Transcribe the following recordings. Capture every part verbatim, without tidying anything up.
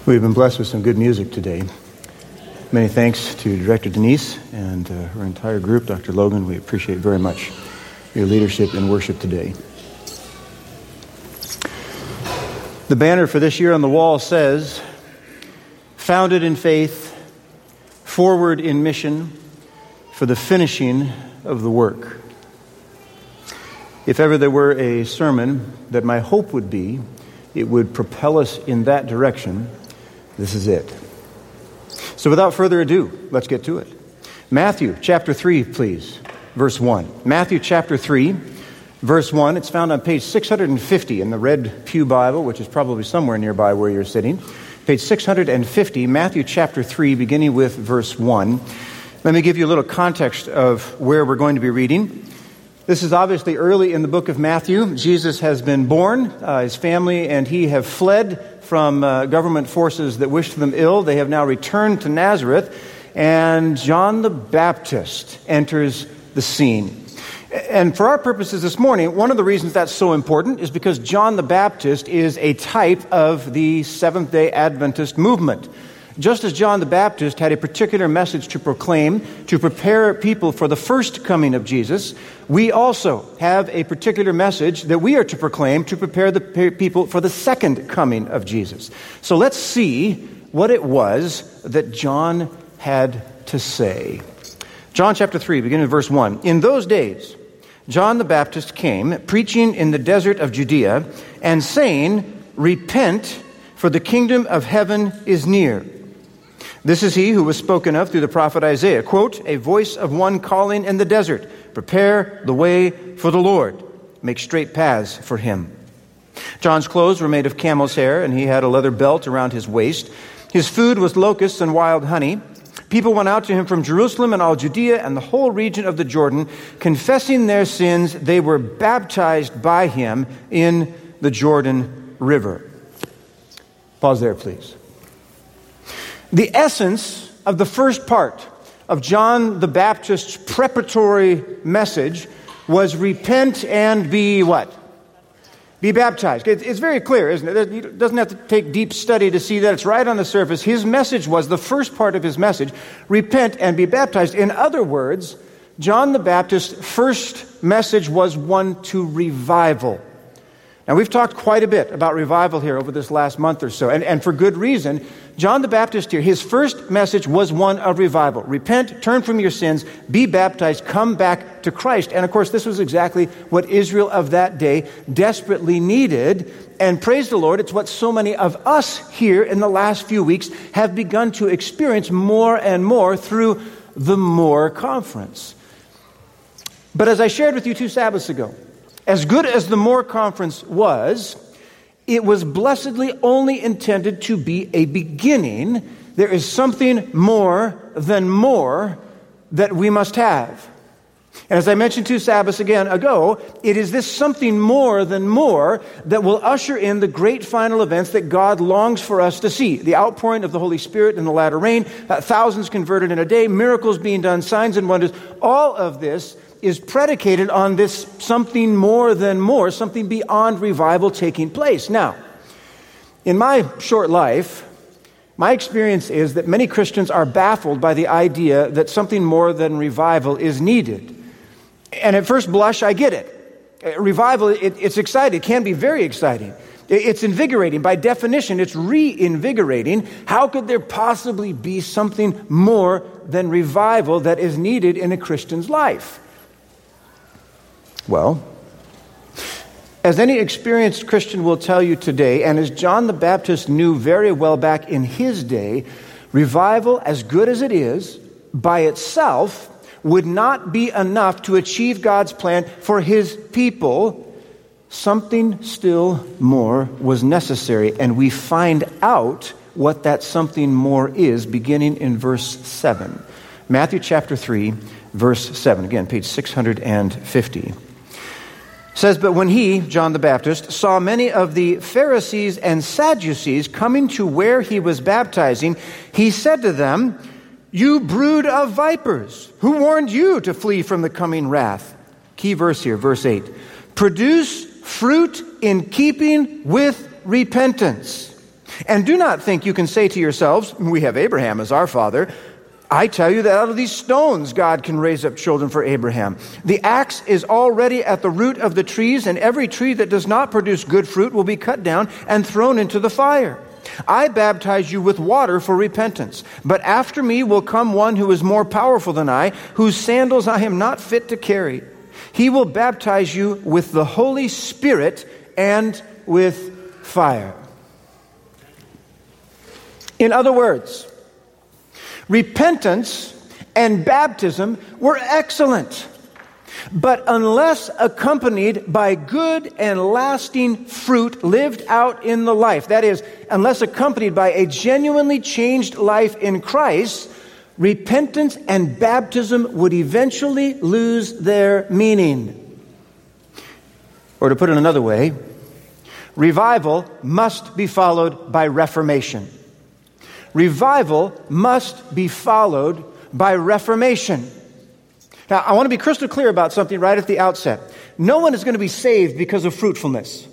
We've been blessed with some good music today. Many thanks to Director Denise and uh, her entire group. Doctor Logan, we appreciate very much your leadership in worship today. The banner for this year on the wall says, "Founded in faith, forward in mission, for the finishing of the work." If ever there were a sermon that my hope would be, it would propel us in that direction, this is it. So without further ado, let's get to it. Matthew chapter three, please, verse one. Matthew chapter three, verse one. It's found on page six hundred fifty in the Red Pew Bible, which is probably somewhere nearby where you're sitting. Page six hundred fifty, Matthew chapter three, beginning with verse one. Let me give you a little context of where we're going to be reading. This is obviously early in the book of Matthew. Jesus has been born. Uh, his family and he have fled from uh, government forces that wished them ill. They have now returned to Nazareth, and John the Baptist enters the scene. And for our purposes this morning, one of the reasons that's so important is because John the Baptist is a type of the Seventh-day Adventist movement. Just as John the Baptist had a particular message to proclaim, to prepare people for the first coming of Jesus, we also have a particular message that we are to proclaim to prepare the people for the second coming of Jesus. So let's see what it was that John had to say. John chapter three, beginning with verse one. "In those days, John the Baptist came, preaching in the desert of Judea, and saying, 'Repent, for the kingdom of heaven is near.' This is he who was spoken of through the prophet Isaiah, quote, 'A voice of one calling in the desert, prepare the way for the Lord, make straight paths for him.' John's clothes were made of camel's hair, and he had a leather belt around his waist. His food was locusts and wild honey. People went out to him from Jerusalem and all Judea and the whole region of the Jordan, confessing their sins. They were baptized by him in the Jordan River." Pause there, please. The essence of the first part of John the Baptist's preparatory message was repent and be what? Be baptized. It's very clear, isn't it? It doesn't have to take deep study to see that. It's right on the surface. His message was, the first part of his message, repent and be baptized. In other words, John the Baptist's first message was one to revival. Now, we've talked quite a bit about revival here over this last month or so, and, and for good reason. John the Baptist here, his first message was one of revival. Repent, turn from your sins, be baptized, come back to Christ. And of course, this was exactly what Israel of that day desperately needed. And praise the Lord, it's what so many of us here in the last few weeks have begun to experience more and more through the Moore Conference. But as I shared with you two Sabbaths ago, as good as the Moore Conference was, it was blessedly only intended to be a beginning. There is something more than more that we must have. And as I mentioned two Sabbaths again ago, it is this something more than more that will usher in the great final events that God longs for us to see. The outpouring of the Holy Spirit in the latter rain, uh, thousands converted in a day, miracles being done, signs and wonders. All of this is predicated on this something more than more, something beyond revival taking place. Now, in my short life, my experience is that many Christians are baffled by the idea that something more than revival is needed. And at first blush, I get it. Revival, it, it's exciting. It can be very exciting. It's invigorating. By definition, it's reinvigorating. How could there possibly be something more than revival that is needed in a Christian's life? Well, as any experienced Christian will tell you today, and as John the Baptist knew very well back in his day, revival, as good as it is, by itself would not be enough to achieve God's plan for his people. Something still more was necessary, and we find out what that something more is beginning in verse seven. Matthew chapter three, verse seven. Again, page six hundred fifty. Says, "But when he, John the Baptist, saw many of the Pharisees and Sadducees coming to where he was baptizing, he said to them, 'You brood of vipers, who warned you to flee from the coming wrath?'" Key verse here, verse eight. "Produce fruit in keeping with repentance. And do not think you can say to yourselves, we have Abraham as our father. I tell you that out of these stones God can raise up children for Abraham. The axe is already at the root of the trees, and every tree that does not produce good fruit will be cut down and thrown into the fire. I baptize you with water for repentance, but after me will come one who is more powerful than I, whose sandals I am not fit to carry. He will baptize you with the Holy Spirit and with fire. In other words, repentance and baptism were excellent, but unless accompanied by good and lasting fruit lived out in the life, that is, unless accompanied by a genuinely changed life in Christ, repentance and baptism would eventually lose their meaning. Or to put it another way, revival must be followed by reformation. Revival must be followed by reformation. Now, I want to be crystal clear about something right at the outset. No one is going to be saved because of fruitfulness.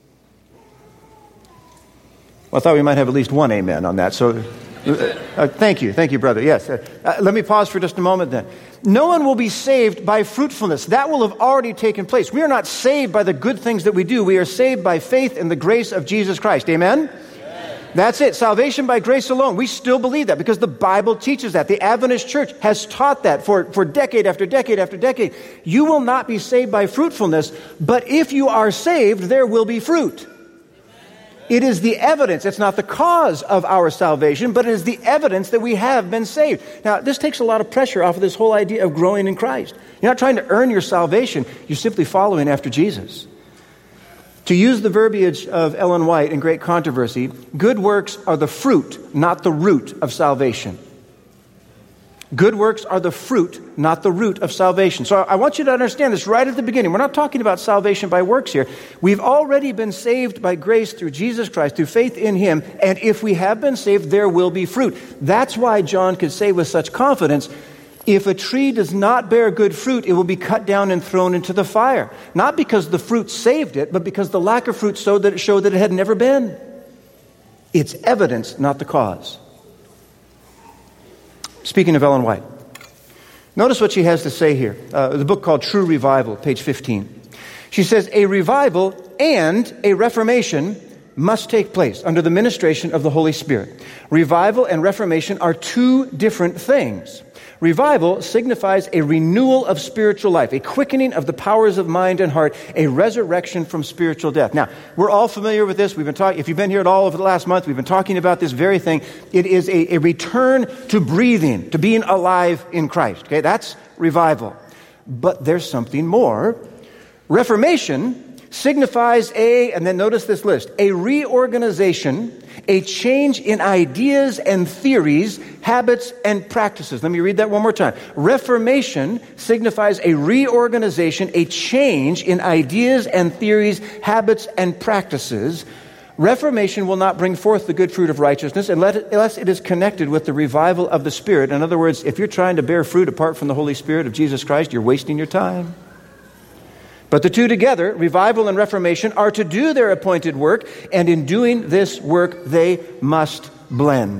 Well, I thought we might have at least one amen on that. So, uh, thank you. Thank you, brother. Yes. Uh, uh, let me pause for just a moment then. No one will be saved by fruitfulness. That will have already taken place. We are not saved by the good things that we do. We are saved by faith in the grace of Jesus Christ. Amen? That's it. Salvation by grace alone. We still believe that because the Bible teaches that. The Adventist Church has taught that for, for decade after decade after decade. You will not be saved by fruitfulness, but if you are saved, there will be fruit. It is the evidence. It's not the cause of our salvation, but it is the evidence that we have been saved. Now, this takes a lot of pressure off of this whole idea of growing in Christ. You're not trying to earn your salvation. You're simply following after Jesus. To use the verbiage of Ellen White in Great Controversy, good works are the fruit, not the root of salvation. Good works are the fruit, not the root of salvation. So I want you to understand this right at the beginning. We're not talking about salvation by works here. We've already been saved by grace through Jesus Christ, through faith in Him. And if we have been saved, there will be fruit. That's why John could say with such confidence, if a tree does not bear good fruit, it will be cut down and thrown into the fire. Not because the fruit saved it, but because the lack of fruit showed that it showed that it had never been. It's evidence, not the cause. Speaking of Ellen White, notice what she has to say here. Uh, the book called True Revival, page fifteen. She says, a revival and a reformation must take place under the ministration of the Holy Spirit. Revival and reformation are two different things. Revival signifies a renewal of spiritual life, a quickening of the powers of mind and heart, a resurrection from spiritual death. Now, we're all familiar with this. We've been talking, if you've been here at all over the last month, we've been talking about this very thing. It is a, a return to breathing, to being alive in Christ. Okay, that's revival. But there's something more. Reformation signifies a, and then notice this list, a reorganization, a change in ideas and theories, habits and practices. Let me read that one more time. Reformation signifies a reorganization, a change in ideas and theories, habits and practices. Reformation will not bring forth the good fruit of righteousness unless it is connected with the revival of the Spirit. In other words, if you're trying to bear fruit apart from the Holy Spirit of Jesus Christ, you're wasting your time. But the two together, revival and reformation, are to do their appointed work, and in doing this work, they must blend.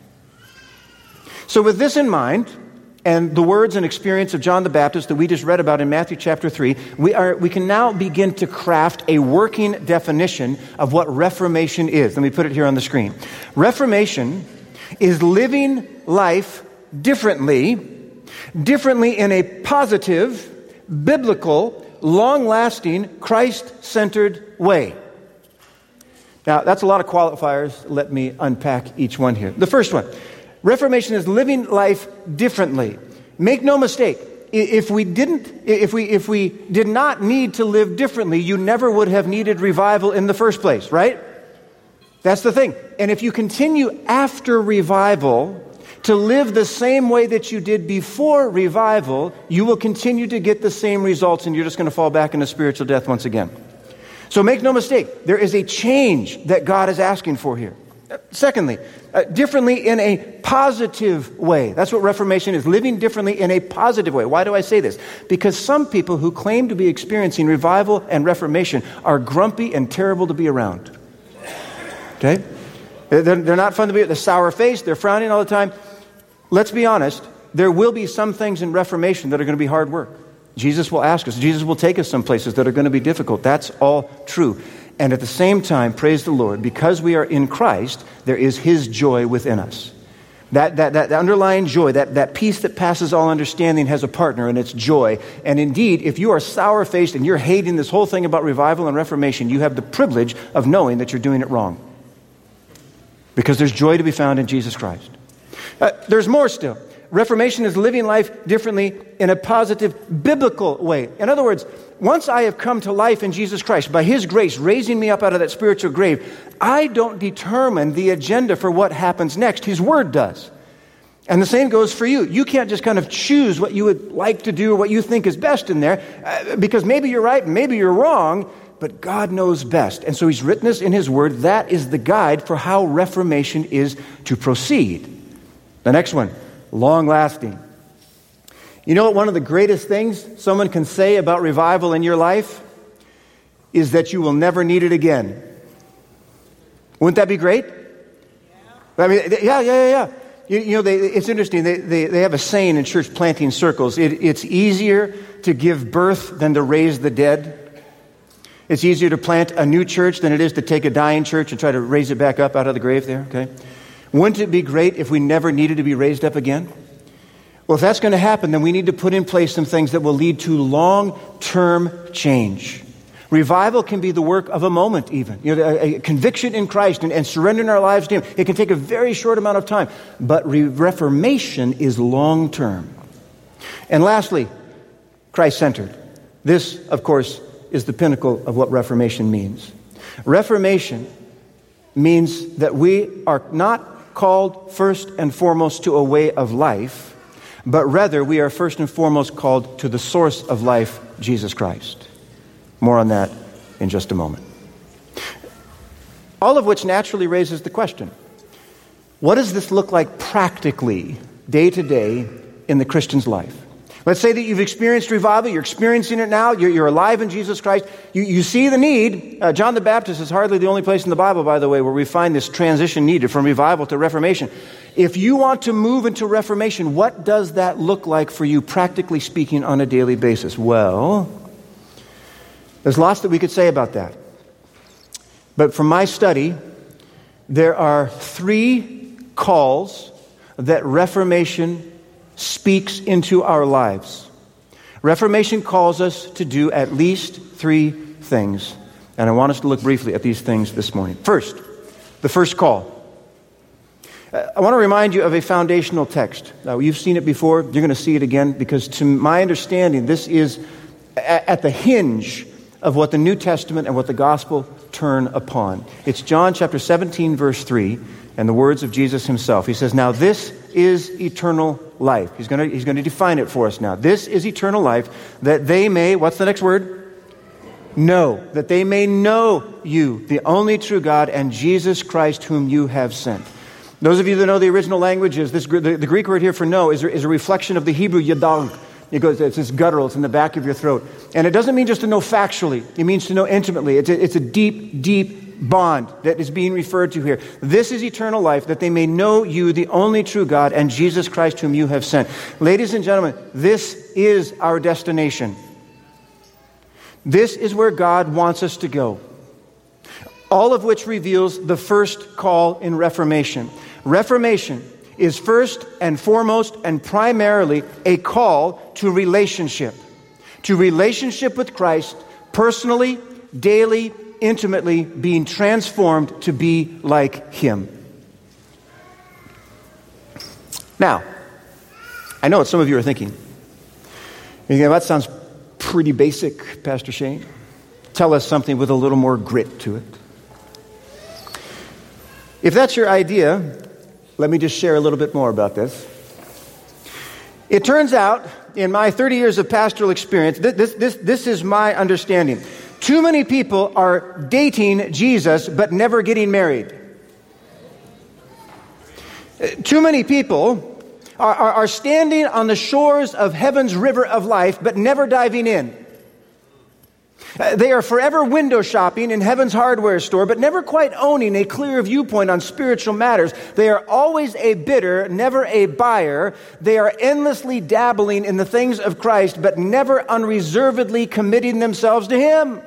So with this in mind, and the words and experience of John the Baptist that we just read about in Matthew chapter three, we are we can now begin to craft a working definition of what reformation is. Let me put it here on the screen. Reformation is living life differently, differently in a positive, biblical, long-lasting, Christ-centered way. Now, that's a lot of qualifiers. Let me unpack each one here. The first one, reformation is living life differently. Make no mistake, if we didn't, if we if we did not need to live differently, you never would have needed revival in the first place, right? That's the thing. And if you continue after revival to live the same way that you did before revival, you will continue to get the same results, and you're just going to fall back into spiritual death once again. So make no mistake, there is a change that God is asking for here. Secondly, uh, differently in a positive way. That's what reformation is, living differently in a positive way. Why do I say this? Because some people who claim to be experiencing revival and reformation are grumpy and terrible to be around. Okay? They're, they're not fun to be with. They're sour-faced. They're frowning all the time. Let's be honest. There will be some things in Reformation that are going to be hard work. Jesus will ask us. Jesus will take us some places that are going to be difficult. That's all true. And at the same time, praise the Lord, because we are in Christ, there is His joy within us. That, that, that underlying joy, that, that peace that passes all understanding has a partner, and it's joy. And indeed, if you are sour-faced and you're hating this whole thing about revival and Reformation, you have the privilege of knowing that you're doing it wrong. Because there's joy to be found in Jesus Christ. Uh, there's more still. Reformation is living life differently in a positive, biblical way. In other words, once I have come to life in Jesus Christ, by His grace raising me up out of that spiritual grave, I don't determine the agenda for what happens next. His Word does. And the same goes for you. You can't just kind of choose what you would like to do or what you think is best in there, uh, because maybe you're right and maybe you're wrong, but God knows best. And so He's written this in His Word. That is the guide for how Reformation is to proceed. The next one. Long-lasting. You know what one of the greatest things someone can say about revival in your life is that you will never need it again. Wouldn't that be great? Yeah. I mean, yeah, yeah, yeah, yeah. You, you know, they, it's interesting. They, they, they have a saying in church planting circles. It, it's easier to give birth than to raise the dead. It's easier to plant a new church than it is to take a dying church and try to raise it back up out of the grave there, okay? Wouldn't it be great if we never needed to be raised up again? Well, if that's going to happen, then we need to put in place some things that will lead to long-term change. Revival can be the work of a moment even. You know, a, a conviction in Christ and, and surrendering our lives to Him. It can take a very short amount of time. But re- Reformation is long-term. And lastly, Christ-centered. This, of course, is the pinnacle of what Reformation means. Reformation means that we are not called first and foremost to a way of life, but rather we are first and foremost called to the source of life, Jesus Christ. More on that in just a moment. All of which naturally raises the question, what does this look like practically, day to day, in the Christian's life? Let's say that you've experienced revival, you're experiencing it now, you're, you're alive in Jesus Christ, you, you see the need. Uh, John the Baptist is hardly the only place in the Bible, by the way, where we find this transition needed from revival to Reformation. If you want to move into Reformation, what does that look like for you, practically speaking, on a daily basis? Well, there's lots that we could say about that. But from my study, there are three calls that Reformation speaks into our lives. Reformation calls us to do at least three things. And I want us to look briefly at these things this morning. First, the first call. I want to remind you of a foundational text. Now, you've seen it before. You're going to see it again because to my understanding, this is at the hinge of what the New Testament and what the gospel turn upon. It's John chapter seventeen, verse three, and the words of Jesus Himself. He says, now this is eternal life. He's going to, he's going to define it for us now. This is eternal life, that they may, what's the next word? Know. That they may know you, the only true God, and Jesus Christ whom you have sent. Those of you that know the original languages, this, the, the Greek word here for know is, is a reflection of the Hebrew yadang. It goes, it's this guttural, it's in the back of your throat. And it doesn't mean just to know factually. It means to know intimately. It's a, it's a deep, deep bond that is being referred to here. This is eternal life, that they may know you, the only true God, and Jesus Christ whom you have sent. Ladies and gentlemen, this is our destination. This is where God wants us to go. All of which reveals the first call in Reformation. Reformation is first and foremost and primarily a call to relationship. To relationship with Christ, personally, daily, intimately, being transformed to be like Him. Now, I know what some of you are thinking. You know, that sounds pretty basic, Pastor Shane. Tell us something with a little more grit to it. If that's your idea, let me just share a little bit more about this. It turns out, in my thirty years of pastoral experience, this, this, this, this is my understanding. Too many people are dating Jesus but never getting married. Too many people are, are, are standing on the shores of heaven's river of life but never diving in. Uh, They are forever window shopping in heaven's hardware store, but never quite owning a clear viewpoint on spiritual matters. They are always a bidder, never a buyer. They are endlessly dabbling in the things of Christ, but never unreservedly committing themselves to Him.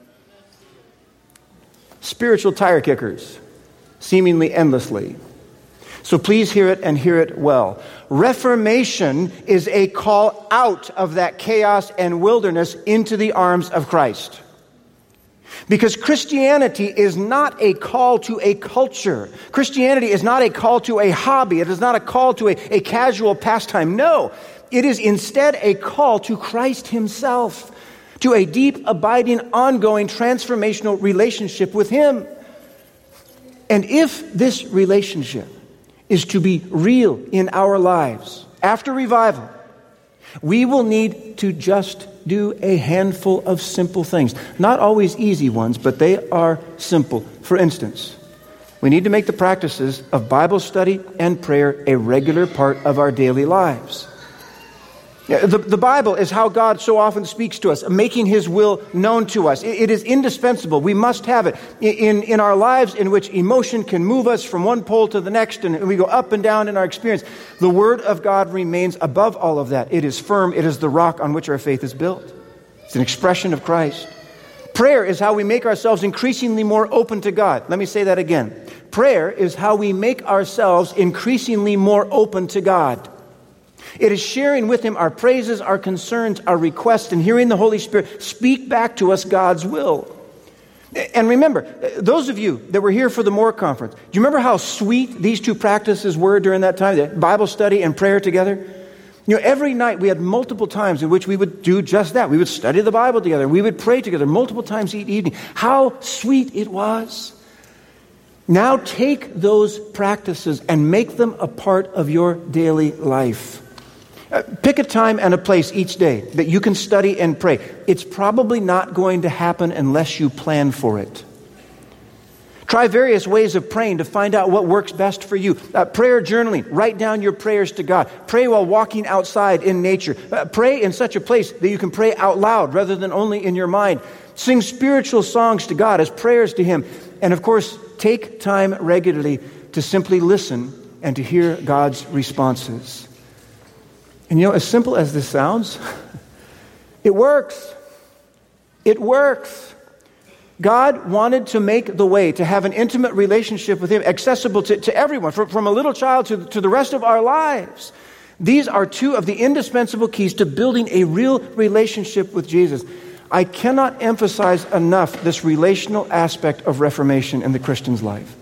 Spiritual tire kickers, seemingly endlessly. So please hear it and hear it well. Reformation is a call out of that chaos and wilderness into the arms of Christ. Because Christianity is not a call to a culture. Christianity is not a call to a hobby. It is not a call to a, a casual pastime. No, it is instead a call to Christ Himself, to a deep, abiding, ongoing, transformational relationship with Him. And if this relationship is to be real in our lives after revival, we will need to just do a handful of simple things. Not always easy ones, but they are simple. For instance, we need to make the practices of Bible study and prayer a regular part of our daily lives. The, the Bible is how God so often speaks to us, making His will known to us. It, it is indispensable. We must have it in, in our lives in which emotion can move us from one pole to the next and we go up and down in our experience. The Word of God remains above all of that. It is firm. It is the rock on which our faith is built. It's an expression of Christ. Prayer is how we make ourselves increasingly more open to God. Let me say that again. Prayer is how we make ourselves increasingly more open to God. It is sharing with Him our praises, our concerns, our requests, and hearing the Holy Spirit speak back to us God's will. And remember, those of you that were here for the Moore Conference, do you remember how sweet these two practices were during that time, the Bible study and prayer together? You know, every night we had multiple times in which we would do just that. We would study the Bible together. We would pray together multiple times each evening. How sweet it was. Now take those practices and make them a part of your daily life. Uh, pick a time and a place each day that you can study and pray. It's probably not going to happen unless you plan for it. Try various ways of praying to find out what works best for you. Uh, prayer journaling. Write down your prayers to God. Pray while walking outside in nature. Uh, pray in such a place that you can pray out loud rather than only in your mind. Sing spiritual songs to God as prayers to Him. And of course, take time regularly to simply listen and to hear God's responses. And you know, as simple as this sounds, it works. It works. God wanted to make the way to have an intimate relationship with Him accessible to, to everyone, from, from a little child to, to the rest of our lives. These are two of the indispensable keys to building a real relationship with Jesus. I cannot emphasize enough this relational aspect of Reformation in the Christian's life.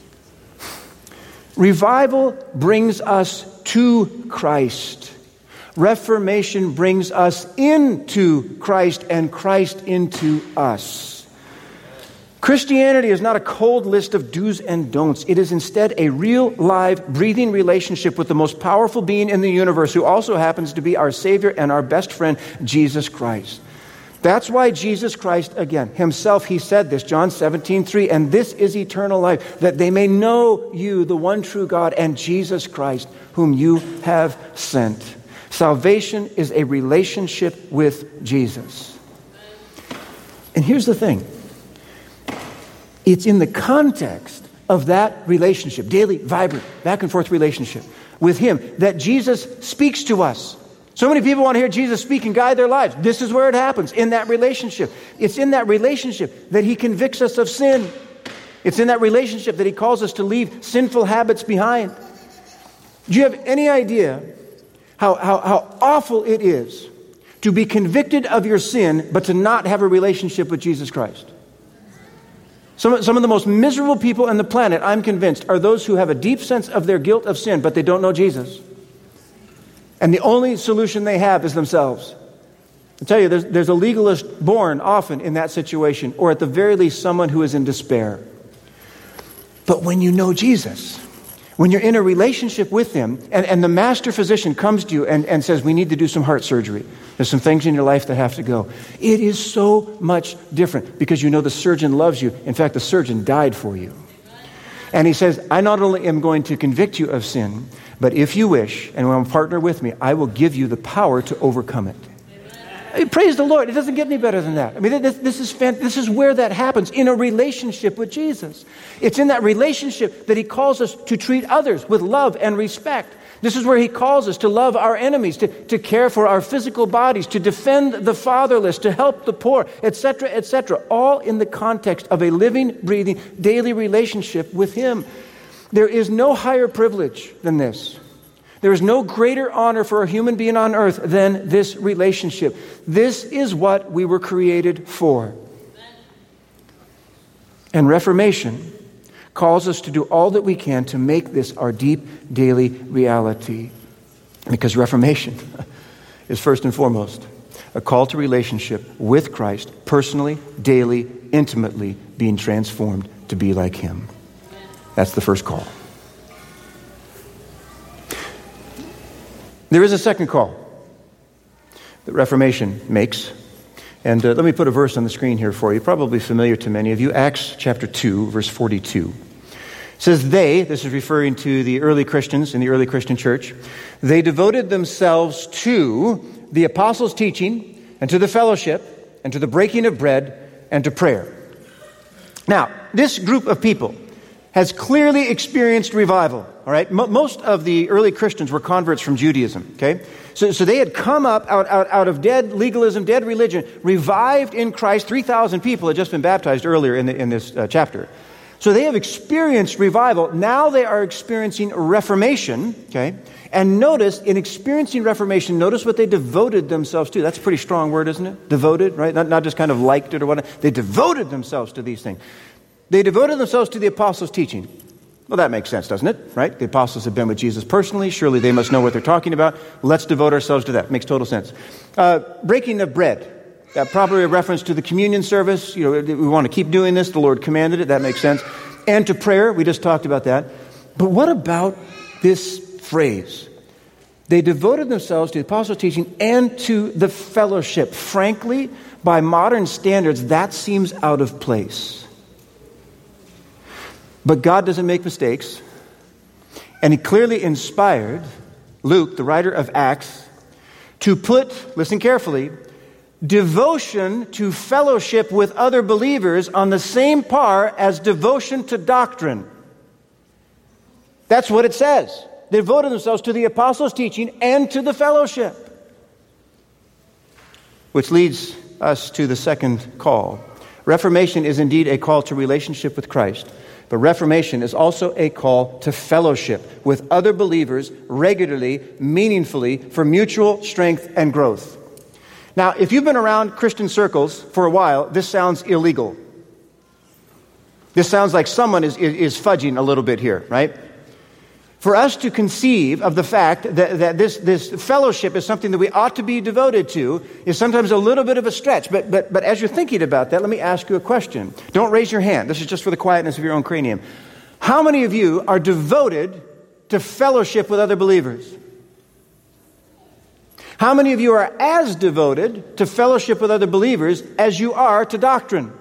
Revival brings us to Christ. Reformation brings us into Christ and Christ into us. Christianity is not a cold list of do's and don'ts. It is instead a real, live, breathing relationship with the most powerful being in the universe, who also happens to be our Savior and our best friend, Jesus Christ. That's why Jesus Christ, again, Himself, He said this, John seventeen three, and this is eternal life, that they may know you, the one true God, and Jesus Christ, whom you have sent. Salvation is a relationship with Jesus. And here's the thing. It's in the context of that relationship, daily, vibrant, back and forth relationship with Him, that Jesus speaks to us. So many people want to hear Jesus speak and guide their lives. This is where it happens, in that relationship. It's in that relationship that He convicts us of sin. It's in that relationship that He calls us to leave sinful habits behind. Do you have any idea How, how, how awful it is to be convicted of your sin, but to not have a relationship with Jesus Christ? Some, some of the most miserable people on the planet, I'm convinced, are those who have a deep sense of their guilt of sin, but they don't know Jesus. And the only solution they have is themselves. I tell you, there's, there's a legalist born often in that situation, or at the very least, someone who is in despair. But when you know Jesus, when you're in a relationship with Him, and, and the master physician comes to you and, and says, we need to do some heart surgery. There's some things in your life that have to go. It is so much different because you know the surgeon loves you. In fact, the surgeon died for you. And he says, I not only am going to convict you of sin, but if you wish, and will partner with me, I will give you the power to overcome it. I mean, praise the Lord. It doesn't get any better than that. I mean, this, this is fan- this is where that happens, in a relationship with Jesus. It's in that relationship that he calls us to treat others with love and respect. This is where he calls us to love our enemies, to, to care for our physical bodies, to defend the fatherless, to help the poor, et cetera, et cetera, all in the context of a living, breathing, daily relationship with him. There is no higher privilege than this. There is no greater honor for a human being on earth than this relationship. This is what we were created for. And Reformation calls us to do all that we can to make this our deep daily reality. Because Reformation is first and foremost a call to relationship with Christ, personally, daily, intimately, being transformed to be like him. That's the first call. There is a second call that Reformation makes. And uh, let me put a verse on the screen here for you, probably familiar to many of you. Acts chapter two, verse forty-two. It says, they, this is referring to the early Christians in the early Christian church, they devoted themselves to the apostles' teaching and to the fellowship and to the breaking of bread and to prayer. Now, this group of people has clearly experienced revival, all right? M- most of the early Christians were converts from Judaism, okay? So, so they had come up out, out, out of dead legalism, dead religion, revived in Christ. three thousand people had just been baptized earlier in, the, in this uh, chapter. So they have experienced revival. Now they are experiencing reformation, okay? And notice, in experiencing reformation, notice what they devoted themselves to. That's a pretty strong word, isn't it? Devoted, right? Not, not just kind of liked it or whatnot. They devoted themselves to these things. They devoted themselves to the apostles' teaching. Well, that makes sense, doesn't it? Right? The apostles have been with Jesus personally. Surely they must know what they're talking about. Let's devote ourselves to that. Makes total sense. Uh, breaking of bread. Uh, probably a reference to the communion service. You know, we want to keep doing this. The Lord commanded it. That makes sense. And to prayer. We just talked about that. But what about this phrase? They devoted themselves to the apostles' teaching and to the fellowship. Frankly, by modern standards, that seems out of place. But God doesn't make mistakes. And he clearly inspired Luke, the writer of Acts, to put, listen carefully, devotion to fellowship with other believers on the same par as devotion to doctrine. That's what it says. They devoted themselves to the apostles' teaching and to the fellowship. Which leads us to the second call. Reformation is indeed a call to relationship with Christ. But Reformation is also a call to fellowship with other believers regularly, meaningfully, for mutual strength and growth. Now, if you've been around Christian circles for a while, this sounds illegal. This sounds like someone is, is, is fudging a little bit here, right? For us to conceive of the fact that, that this, this fellowship is something that we ought to be devoted to is sometimes a little bit of a stretch. But, but, but as you're thinking about that, let me ask you a question. Don't raise your hand. This is just for the quietness of your own cranium. How many of you are devoted to fellowship with other believers? How many of you are as devoted to fellowship with other believers as you are to doctrine?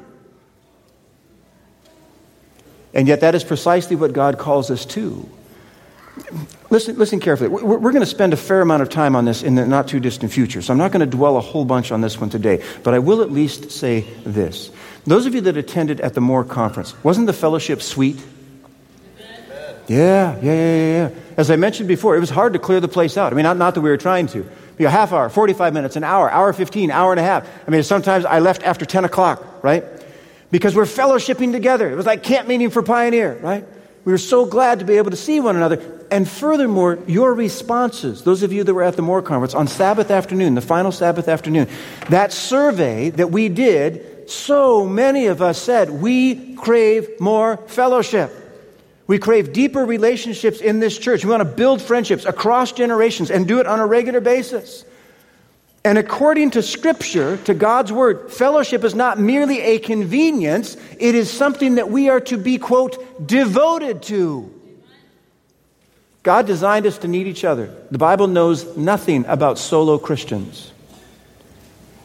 And yet that is precisely what God calls us to. Listen, listen carefully. We're, we're going to spend a fair amount of time on this in the not too distant future, so I'm not going to dwell a whole bunch on this one today, but I will at least say this. Those of you that attended at the Moore Conference, wasn't the fellowship sweet? Yeah, yeah, yeah, yeah, yeah. As I mentioned before, it was hard to clear the place out. I mean, not, not that we were trying to. You know, half hour, forty-five minutes, an hour, hour fifteen, hour and a half. I mean, sometimes I left after ten o'clock, right? Because we're fellowshipping together. It was like camp meeting for Pioneer, right? We were so glad to be able to see one another. And furthermore, your responses, those of you that were at the Moore Conference on Sabbath afternoon, the final Sabbath afternoon, that survey that we did, so many of us said, we crave more fellowship. We crave deeper relationships in this church. We want to build friendships across generations and do it on a regular basis. And according to Scripture, to God's Word, fellowship is not merely a convenience. It is something that we are to be, quote, devoted to. God designed us to need each other. The Bible knows nothing about solo Christians.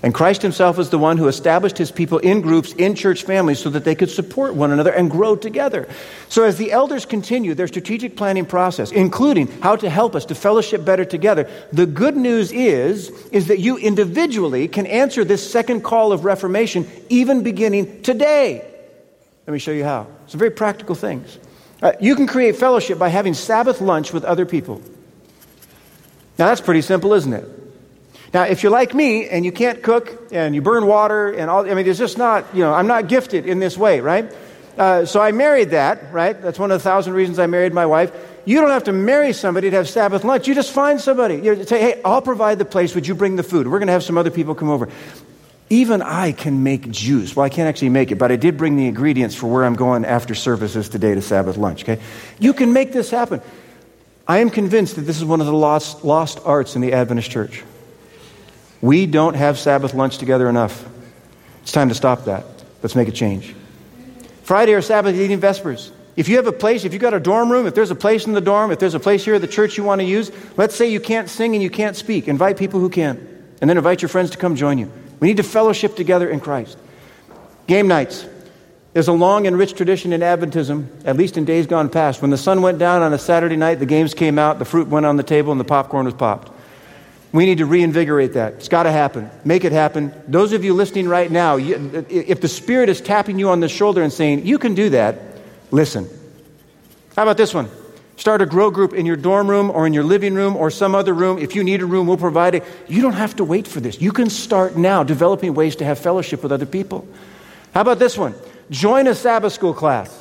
And Christ himself is the one who established his people in groups, in church families, so that they could support one another and grow together. So as the elders continue their strategic planning process, including how to help us to fellowship better together, the good news is, is that you individually can answer this second call of Reformation even beginning today. Let me show you how. Some very practical things. Uh, you can create fellowship by having Sabbath lunch with other people. Now that's pretty simple, isn't it? Now, if you're like me and you can't cook and you burn water and all, I mean, it's just not, you know, I'm not gifted in this way, right? Uh, so I married that, right? That's one of the thousand reasons I married my wife. You don't have to marry somebody to have Sabbath lunch. You just find somebody. You say, hey, I'll provide the place. Would you bring the food? We're going to have some other people come over. Even I can make juice. Well, I can't actually make it, but I did bring the ingredients for where I'm going after services today to Sabbath lunch, okay? You can make this happen. I am convinced that this is one of the lost, lost arts in the Adventist church. We don't have Sabbath lunch together enough. It's time to stop that. Let's make a change. Friday or Sabbath eating Vespers. If you have a place, if you've got a dorm room, if there's a place in the dorm, if there's a place here at the church you want to use, let's say you can't sing and you can't speak. Invite people who can. And then invite your friends to come join you. We need to fellowship together in Christ. Game nights. There's a long and rich tradition in Adventism, at least in days gone past. When the sun went down on a Saturday night, the games came out, the fruit went on the table, and the popcorn was popped. We need to reinvigorate that. It's got to happen. Make it happen. Those of you listening right now, you, if the Spirit is tapping you on the shoulder and saying, you can do that, listen. How about this one? Start a grow group in your dorm room or in your living room or some other room. If you need a room, we'll provide it. You don't have to wait for this. You can start now developing ways to have fellowship with other people. How about this one? Join a Sabbath school class.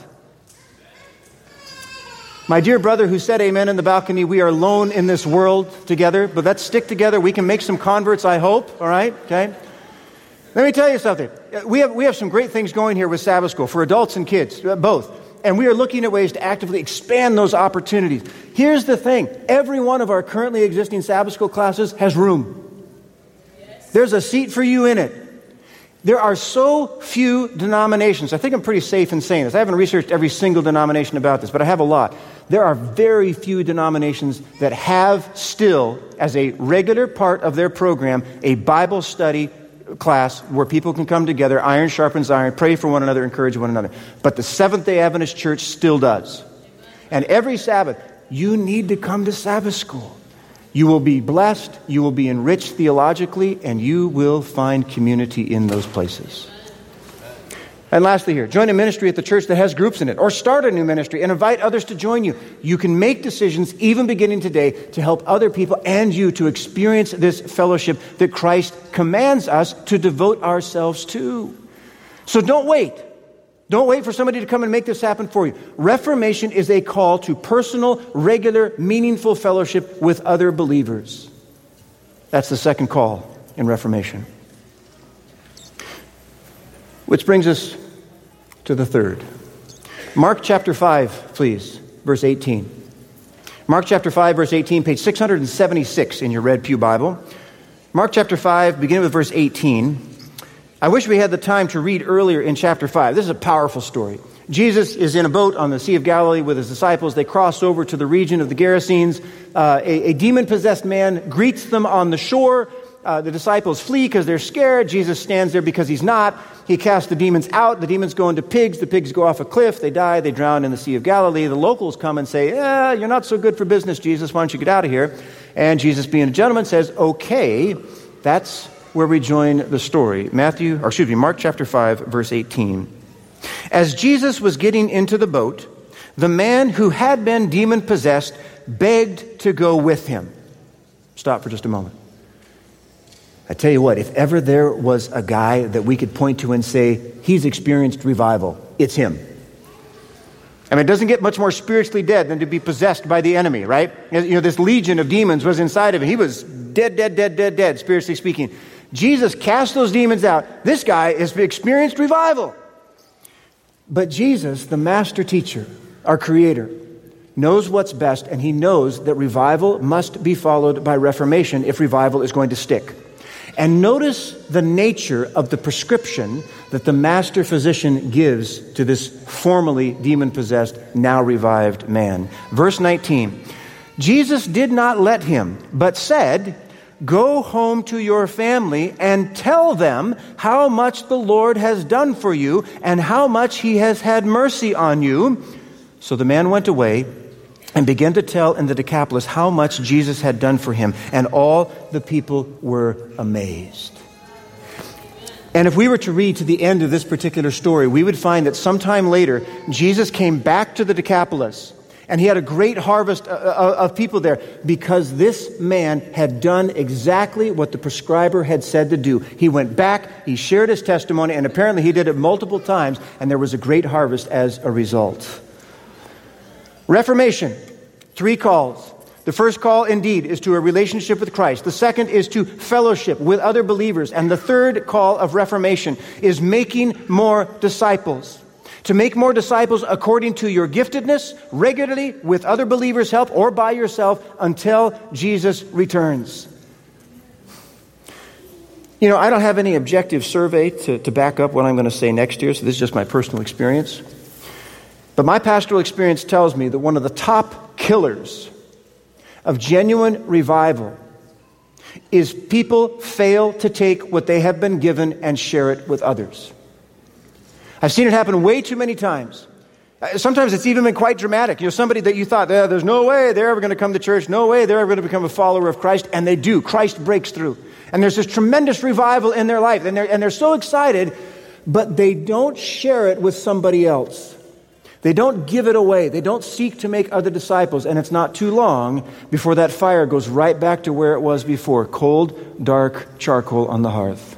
My dear brother who said amen in the balcony, we are alone in this world together, but let's stick together. We can make some converts, I hope, all right? Okay. Let me tell you something. We have, we have some great things going here with Sabbath School for adults and kids, both. And we are looking at ways to actively expand those opportunities. Here's the thing. Every one of our currently existing Sabbath School classes has room. Yes. There's a seat for you in it. There are so few denominations. I think I'm pretty safe in saying this. I haven't researched every single denomination about this, but I have a lot. There are very few denominations that have still, as a regular part of their program, a Bible study class where people can come together, iron sharpens iron, pray for one another, encourage one another. But the Seventh-day Adventist Church still does. And every Sabbath, you need to come to Sabbath school. You will be blessed, you will be enriched theologically, and you will find community in those places. And lastly here, join a ministry at the church that has groups in it, or start a new ministry and invite others to join you. You can make decisions, even beginning today, to help other people and you to experience this fellowship that Christ commands us to devote ourselves to. So don't wait. Don't wait for somebody to come and make this happen for you. Reformation is a call to personal, regular, meaningful fellowship with other believers. That's the second call in Reformation. Which brings us to the third. Mark chapter five, please, verse eighteen. Mark chapter five, verse eighteen, page six hundred seventy-six in your Red Pew Bible. Mark chapter five, beginning with verse eighteen. I wish we had the time to read earlier in chapter five. This is a powerful story. Jesus is in a boat on the Sea of Galilee with his disciples. They cross over to the region of the Gerasenes. Uh, a, a demon-possessed man greets them on the shore. Uh, the disciples flee because they're scared. Jesus stands there because he's not. He casts the demons out. The demons go into pigs. The pigs go off a cliff. They die. They drown in the Sea of Galilee. The locals come and say, eh, you're not so good for business, Jesus. Why don't you get out of here? And Jesus, being a gentleman, says, okay, that's where we join the story. Matthew, or excuse me, Mark chapter five, verse eighteen. As Jesus was getting into the boat, the man who had been demon-possessed begged to go with him. Stop for just a moment. I tell you what, if ever there was a guy that we could point to and say, he's experienced revival, it's him. I mean, it doesn't get much more spiritually dead than to be possessed by the enemy, right? You know, this legion of demons was inside of him. He was dead, dead, dead, dead, dead, spiritually speaking. Jesus cast those demons out. This guy has experienced revival. But Jesus, the master teacher, our creator, knows what's best, and he knows that revival must be followed by reformation if revival is going to stick. And notice the nature of the prescription that the master physician gives to this formerly demon-possessed, now revived man. Verse nineteen, Jesus did not let him, but said, go home to your family and tell them how much the Lord has done for you and how much he has had mercy on you." So the man went away and began to tell in the Decapolis how much Jesus had done for him, and all the people were amazed. And if we were to read to the end of this particular story, we would find that sometime later, Jesus came back to the Decapolis, and he had a great harvest of people there because this man had done exactly what the prescriber had said to do. He went back, he shared his testimony, and apparently he did it multiple times, and there was a great harvest as a result. Reformation, three calls. The first call, indeed, is to a relationship with Christ. The second is to fellowship with other believers. And the third call of Reformation is making more disciples. To make more disciples according to your giftedness, regularly, with other believers' help, or by yourself, until Jesus returns. You know, I don't have any objective survey to, to back up what I'm going to say next year, so this is just my personal experience. But my pastoral experience tells me that one of the top killers of genuine revival is people fail to take what they have been given and share it with others. I've seen it happen way too many times. Sometimes it's even been quite dramatic. You know, somebody that you thought, yeah, there's no way they're ever going to come to church, no way they're ever going to become a follower of Christ, and they do. Christ breaks through. And there's this tremendous revival in their life, and they're, and they're so excited, but they don't share it with somebody else. They don't give it away. They don't seek to make other disciples. And it's not too long before that fire goes right back to where it was before. Cold, dark charcoal on the hearth.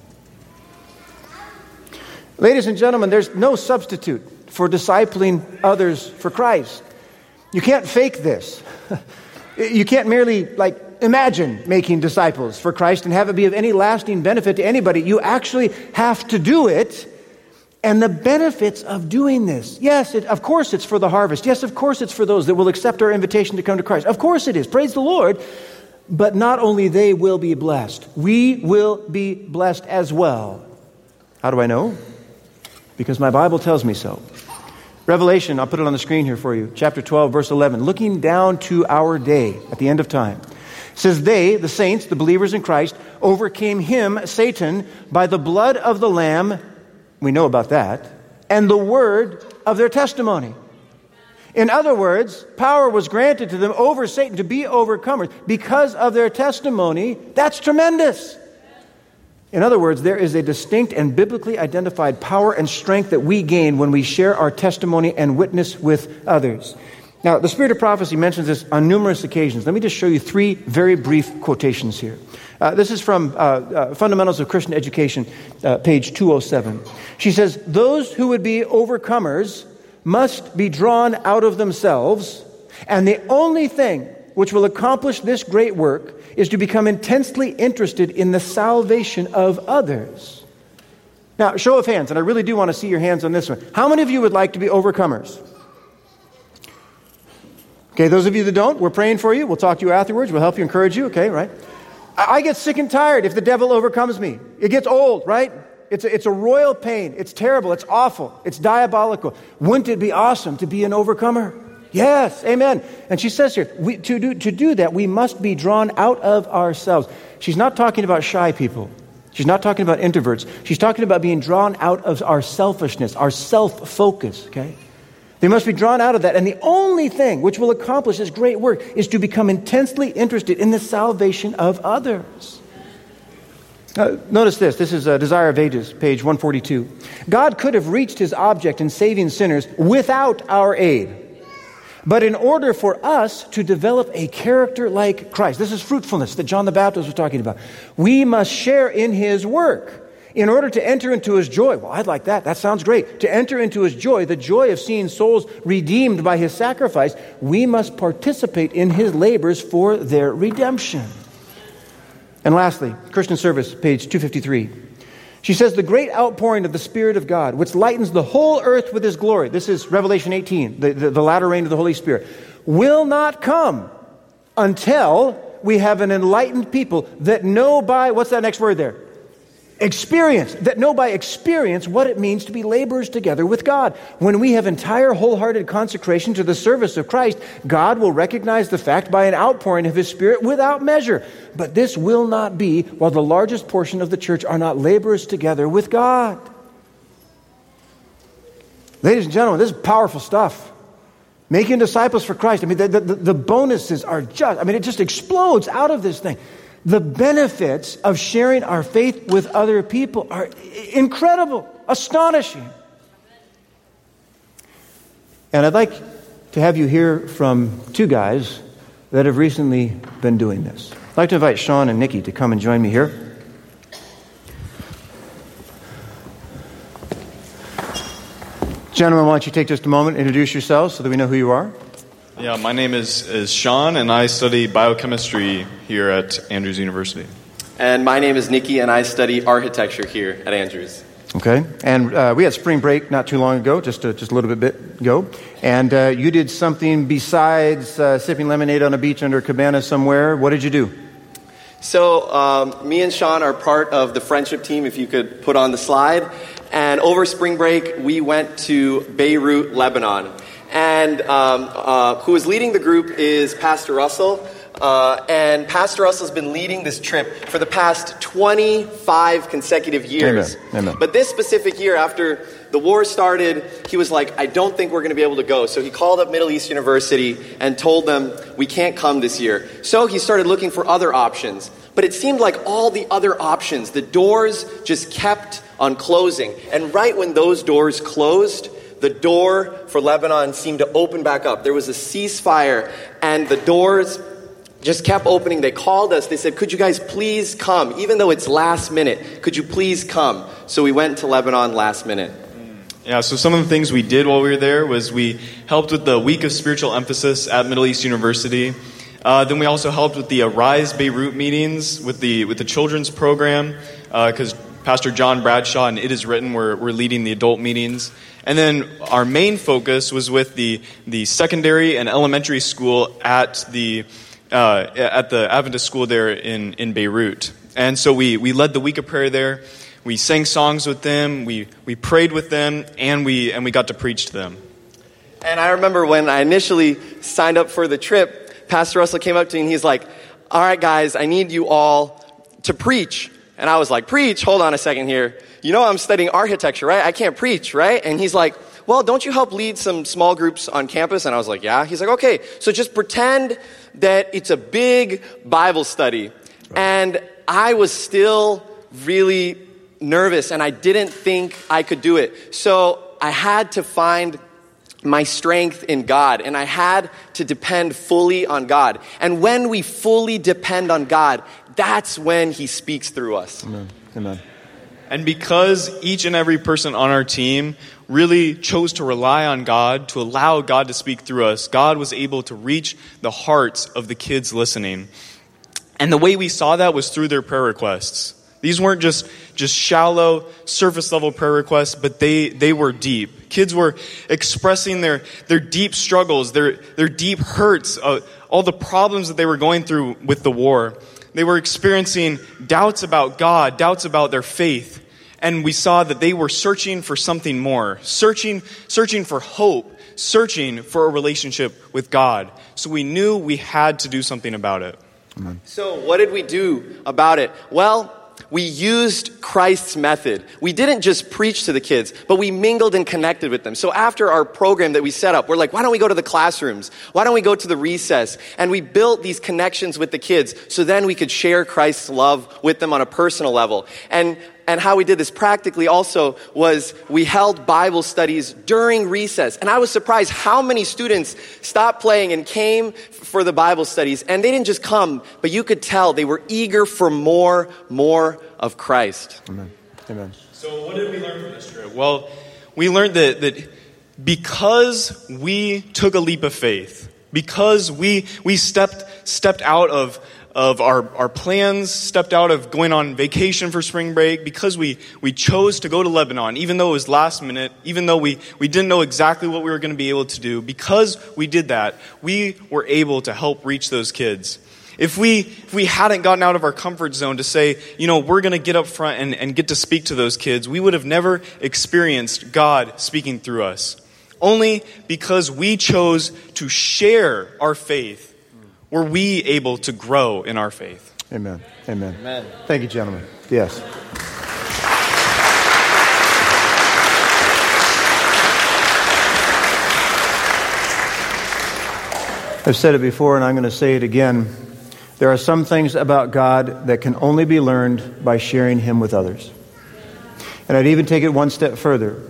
Ladies and gentlemen, there's no substitute for discipling others for Christ. You can't fake this. You can't merely, like, imagine making disciples for Christ and have it be of any lasting benefit to anybody. You actually have to do it. And the benefits of doing this, yes, it, of course it's for the harvest. Yes, of course it's for those that will accept our invitation to come to Christ. Of course it is. Praise the Lord. But not only they will be blessed, we will be blessed as well. How do I know? Because my Bible tells me so. Revelation, I'll put it on the screen here for you. Chapter twelve, verse eleven. Looking down to our day at the end of time. It says, they, the saints, the believers in Christ, overcame him, Satan, by the blood of the Lamb. We know about that. And the word of their testimony. In other words, power was granted to them over Satan to be overcomers because of their testimony. That's tremendous. In other words, there is a distinct and biblically identified power and strength that we gain when we share our testimony and witness with others. Now, the Spirit of Prophecy mentions this on numerous occasions. Let me just show you three very brief quotations here. Uh, this is from uh, uh, Fundamentals of Christian Education, uh, page two oh seven. She says, those who would be overcomers must be drawn out of themselves, and the only thing which will accomplish this great work is to become intensely interested in the salvation of others. Now, show of hands, and I really do want to see your hands on this one. How many of you would like to be overcomers? Okay, those of you that don't, we're praying for you. We'll talk to you afterwards. We'll help you, encourage you. Okay, right? I get sick and tired if the devil overcomes me. It gets old, right? It's a, it's a royal pain. It's terrible. It's awful. It's diabolical. Wouldn't it be awesome to be an overcomer? Yes, amen. And she says here, we, to do to do that, we must be drawn out of ourselves. She's not talking about shy people. She's not talking about introverts. She's talking about being drawn out of our selfishness, our self-focus, okay? They must be drawn out of that. And the only thing which will accomplish this great work is to become intensely interested in the salvation of others. Uh, notice this. This is uh, Desire of Ages, page one forty-two. God could have reached his object in saving sinners without our aid. But in order for us to develop a character like Christ, this is fruitfulness that John the Baptist was talking about, we must share in his work. In order to enter into his joy, well, I'd like that. That sounds great. To enter into his joy, the joy of seeing souls redeemed by his sacrifice, we must participate in his labors for their redemption. And lastly, Christian Service, page two fifty-three. She says, the great outpouring of the Spirit of God, which lightens the whole earth with his glory, this is Revelation eighteen, the, the, the latter rain of the Holy Spirit, will not come until we have an enlightened people that know by, what's that next word there? Experience, that know by experience what it means to be laborers together with God. When we have entire wholehearted consecration to the service of Christ, God will recognize the fact by an outpouring of His Spirit without measure. But this will not be while the largest portion of the church are not laborers together with God. Ladies and gentlemen, this is powerful stuff. Making disciples for Christ. I mean, the, the, the bonuses are just, I mean, it just explodes out of this thing. The benefits of sharing our faith with other people are incredible, astonishing. And I'd like to have you hear from two guys that have recently been doing this. I'd like to invite Sean and Nikki to come and join me here. Gentlemen, why don't you take just a moment, introduce yourselves so that we know who you are. Yeah, my name is, is Sean, and I study biochemistry here at Andrews University. And my name is Nikki, and I study architecture here at Andrews. Okay, and uh, we had spring break not too long ago, just a, just a little bit, bit ago, and uh, you did something besides uh, sipping lemonade on a beach under a cabana somewhere. What did you do? So um, me and Sean are part of the friendship team, if you could put on the slide. And over spring break, we went to Beirut, Lebanon. And um, uh, who is leading the group is Pastor Russell. Uh, and Pastor Russell's been leading this trip for the past twenty-five consecutive years. Amen. Amen. But this specific year, after the war started, he was like, I don't think we're going to be able to go. So he called up Middle East University and told them, we can't come this year. So he started looking for other options. But it seemed like all the other options, the doors just kept on closing. And right when those doors closed, the door for Lebanon seemed to open back up. There was a ceasefire, and the doors just kept opening. They called us. They said, could you guys please come? Even though it's last minute, could you please come? So we went to Lebanon last minute. Yeah, so some of the things we did while we were there was we helped with the Week of Spiritual Emphasis at Middle East University. Uh, then we also helped with the Arise Beirut meetings with the with the children's program, because uh, Pastor John Bradshaw and It Is Written were, were leading the adult meetings. And then our main focus was with the the secondary and elementary school at the uh, at the Adventist school there in, in Beirut. And so we, we led the week of prayer there. We sang songs with them. We we prayed with them, and we and we got to preach to them. And I remember when I initially signed up for the trip, Pastor Russell came up to me and he's like, "All right, guys, I need you all to preach." And I was like, "Preach? Hold on a second here. You know I'm studying architecture, right? I can't preach, right?" And he's like, "Well, don't you help lead some small groups on campus?" And I was like, "Yeah." He's like, "Okay, so just pretend that it's a big Bible study." And I was still really nervous, and I didn't think I could do it. So I had to find my strength in God, and I had to depend fully on God. And when we fully depend on God, that's when He speaks through us. Amen. Amen. And because each and every person on our team really chose to rely on God, to allow God to speak through us, God was able to reach the hearts of the kids listening. And the way we saw that was through their prayer requests. These weren't just, just shallow, surface-level prayer requests, but they, they were deep. Kids were expressing their, their deep struggles, their, their deep hurts, uh, all the problems that they were going through with the war. They were experiencing doubts about God, doubts about their faith. And we saw that they were searching for something more, searching, searching for hope, searching for a relationship with God. So we knew we had to do something about it. Amen. So what did we do about it? Well, we used Christ's method. We didn't just preach to the kids, but we mingled and connected with them. So after our program that we set up, we're like, why don't we go to the classrooms? Why don't we go to the recess? And we built these connections with the kids so then we could share Christ's love with them on a personal level. And And how we did this practically also was we held Bible studies during recess. And I was surprised how many students stopped playing and came for the Bible studies. And they didn't just come, but you could tell they were eager for more, more of Christ. Amen. Amen. So what did we learn from this trip? Well, we learned that, that because we took a leap of faith, because we we stepped stepped out of of our, our plans, stepped out of going on vacation for spring break, because we, we chose to go to Lebanon, even though it was last minute, even though we, we didn't know exactly what we were going to be able to do, because we did that, we were able to help reach those kids. If we if we hadn't gotten out of our comfort zone to say, you know, we're going to get up front and, and get to speak to those kids, we would have never experienced God speaking through us. Only because we chose to share our faith were we able to grow in our faith. Amen. Amen. Amen. Thank you, gentlemen. Yes. I've said it before, and I'm going to say it again. There are some things about God that can only be learned by sharing Him with others. And I'd even take it one step further.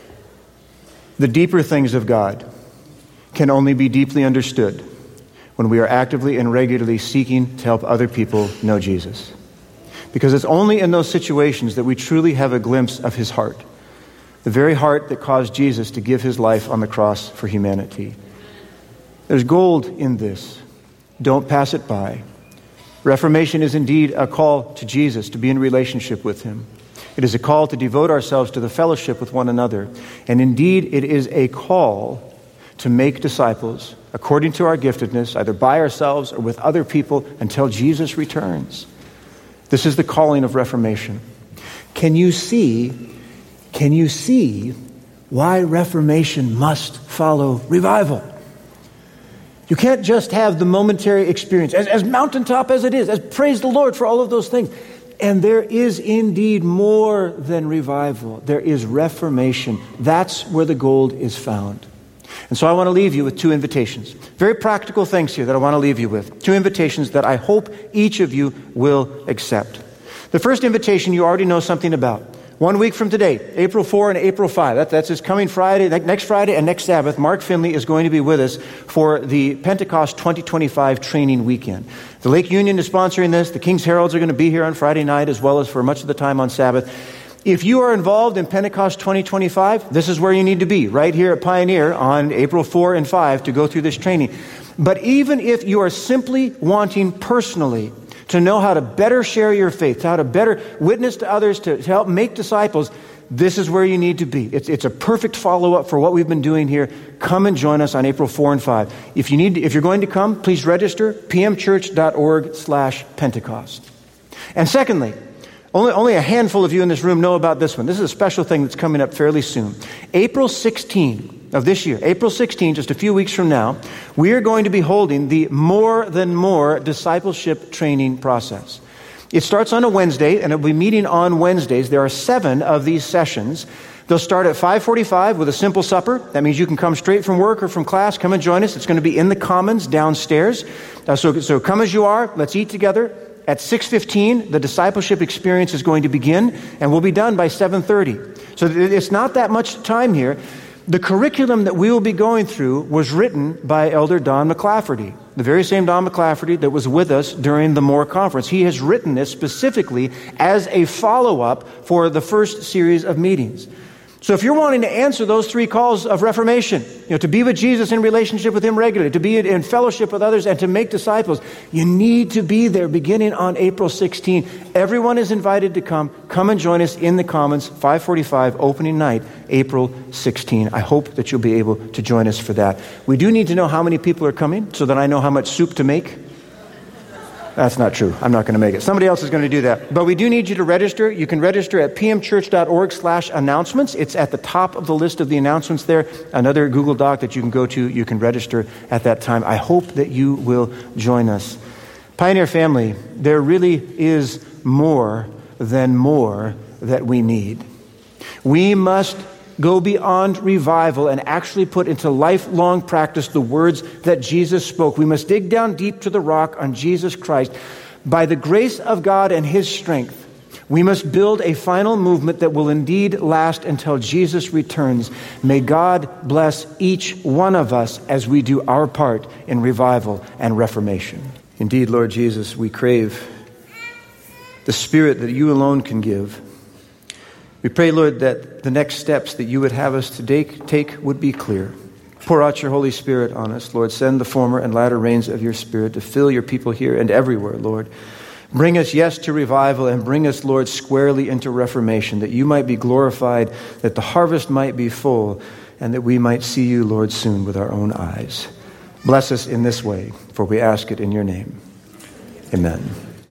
The deeper things of God can only be deeply understood when we are actively and regularly seeking to help other people know Jesus. Because it's only in those situations that we truly have a glimpse of His heart, the very heart that caused Jesus to give His life on the cross for humanity. There's gold in this. Don't pass it by. Reformation is indeed a call to Jesus, to be in relationship with Him. It is a call to devote ourselves to the fellowship with one another. And indeed, it is a call to make disciples according to our giftedness, either by ourselves or with other people until Jesus returns. This is the calling of Reformation. Can you see, can you see why Reformation must follow revival? You can't just have the momentary experience, as, as mountaintop as it is, as praise the Lord for all of those things. And there is indeed more than revival. There is reformation. That's where the gold is found. And so I want to leave you with two invitations. Very practical things here that I want to leave you with. Two invitations that I hope each of you will accept. The first invitation you already know something about. One week from today, April fourth and April fifth, that, that's this coming Friday, next Friday and next Sabbath, Mark Finley is going to be with us for the Pentecost twenty twenty-five training weekend. The Lake Union is sponsoring this. The King's Heralds are going to be here on Friday night as well as for much of the time on Sabbath. If you are involved in Pentecost twenty twenty-five, this is where you need to be, right here at Pioneer on April fourth and fifth to go through this training. But even if you are simply wanting personally to know how to better share your faith, how to better witness to others, to, to help make disciples, this is where you need to be. It's, it's a perfect follow-up for what we've been doing here. Come and join us on April fourth and fifth. If you need, if you're going to come, please register, pmchurch.org slash Pentecost. And secondly, only, only a handful of you in this room know about this one. This is a special thing that's coming up fairly soon. April sixteenth of this year, April sixteenth, just a few weeks from now, we are going to be holding the More Than More discipleship training process. It starts on a Wednesday, and it will be meeting on Wednesdays. There are seven of these sessions. They'll start at five forty-five with a simple supper. That means you can come straight from work or from class. Come and join us. It's going to be in the Commons downstairs. Uh, so, so come as you are. Let's eat together. At six fifteen, the discipleship experience is going to begin, and we'll be done by seven thirty. So it's not that much time here. The curriculum that we will be going through was written by Elder Don McClafferty, the very same Don McClafferty that was with us during the Moore Conference. He has written this specifically as a follow-up for the first series of meetings. So if you're wanting to answer those three calls of Reformation, you know, to be with Jesus in relationship with Him regularly, to be in fellowship with others, and to make disciples, you need to be there beginning on April sixteenth. Everyone is invited to come. Come and join us in the Commons, five forty-five, opening night, April sixteenth. I hope that you'll be able to join us for that. We do need to know how many people are coming so that I know how much soup to make. That's not true. I'm not going to make it. Somebody else is going to do that. But we do need you to register. You can register at pmchurch.org slash announcements. It's at the top of the list of the announcements there. Another Google Doc that you can go to. You can register at that time. I hope that you will join us. Pioneer family, there really is more than more that we need. We must go beyond revival and actually put into lifelong practice the words that Jesus spoke. We must dig down deep to the rock on Jesus Christ. By the grace of God and His strength, we must build a final movement that will indeed last until Jesus returns. May God bless each one of us as we do our part in revival and reformation. Indeed, Lord Jesus, we crave the Spirit that You alone can give. We pray, Lord, that the next steps that You would have us to take, take would be clear. Pour out Your Holy Spirit on us, Lord. Send the former and latter rains of Your Spirit to fill Your people here and everywhere, Lord. Bring us, yes, to revival, and bring us, Lord, squarely into reformation, that You might be glorified, that the harvest might be full, and that we might see You, Lord, soon with our own eyes. Bless us in this way, for we ask it in Your name. Amen.